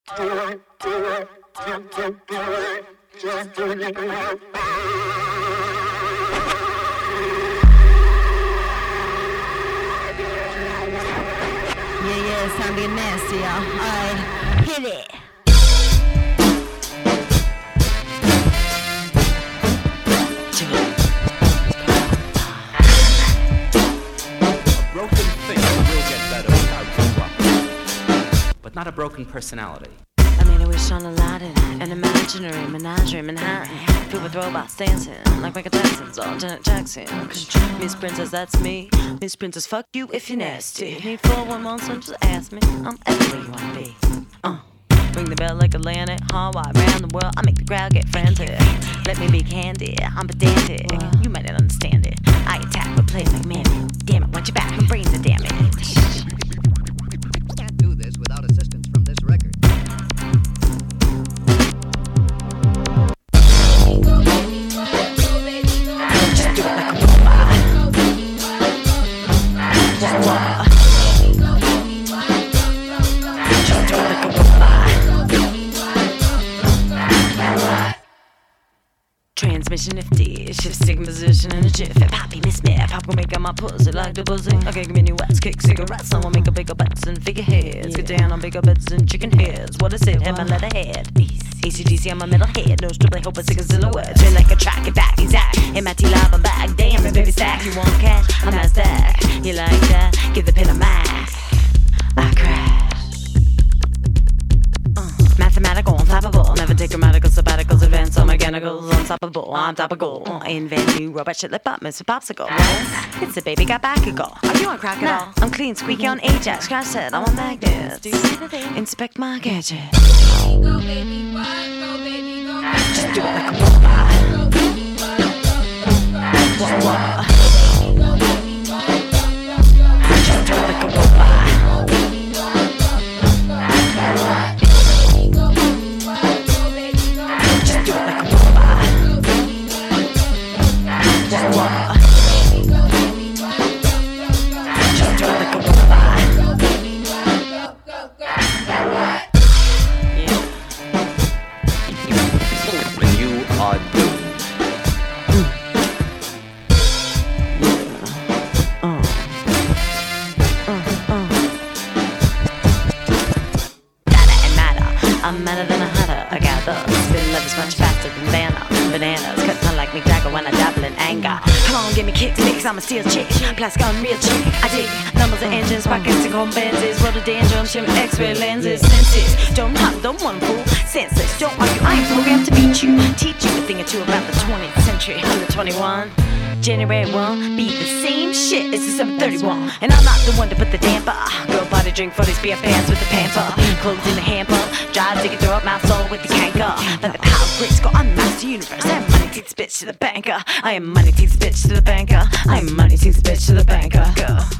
Yeah, it's time to get nasty, y'all. Alright, hit it. A broken thing will get better without you, but not a broken personality. I mean, I wish on Aladdin, an imaginary menagerie in Manhattan, filled with robots dancing like Michael Jackson's all Janet Jackson. Miss Princess, that's me. Miss Princess, fuck you if you're nasty. Need 411, so just ask me. I'm everywhere you wanna be. Ring the bell like Atlantic, Hawaii, around the world. I make the crowd get frantic. Let me be candid, I'm pedantic. You might not understand it. I attack but play like man. Damn it, watch your back, my brains are damaged. Can't do this without assistance from this record. Just do it like a robot. Just do it like a robot. Transmission nifty, shift sticking position in a jiff. Poppy miss me, pop gon' make out my pussy like the buzzing. Okay, give me new wets, kick cigarettes. Someone make a bigger bets and figure heads. Get down on bigger bets and chicken heads. What is it? Have my letterhead. ACDC on my middle head. No strip, I hope I sick a silhouette. Feel like a track, it back, exact. In my T-Lava bag. Damn it, baby stack. You want cash? I'm not stack. You like that? Give the pen a max. I crash. Mathematical, unflappable. Never take grammatical sabbaticals. Advanced on mechanicals. Unstoppable, I'm topical. Invent new robot shit like Pop Mr. Popsicle. It's a baby got back ago. Are you on crack at all? I'm clean, squeaky on Ajax. Scratch set, I'm on magnets. Inspect my gadget. Go baby, go. Just do it like a robot. What? Just do it like a robot. Just do it like a robot. What? Just do it like a robot. Yeah. When you are doomed. I'm madder than a hatter. I got the spin levels much faster than bananas. Cut tongue like Mick Jagger when I dabble in anger. Come on, give me kicks, I'm a steel chick. Plastic unreal chick. I dig numbers and engines, pockets and compenses. Roll the danger, I'm shooting X-ray lenses. Senses, don't want to fool. Senseless, don't argue. I ain't programmed to beat you. Teach you a thing or two about the 20th century. I'm the 21. January 1, be the same shit as December 31. And I'm not the one to put the damper. Girl body drink for these beer pants with the pamper. Clothes in the hamper. Drive, dig it, throw up my soul with the canker. Let the power bricks go, I'm master universe. I am money takes bitch to the banker. I am money takes bitch to the banker. I am money takes bitch to the banker. Go.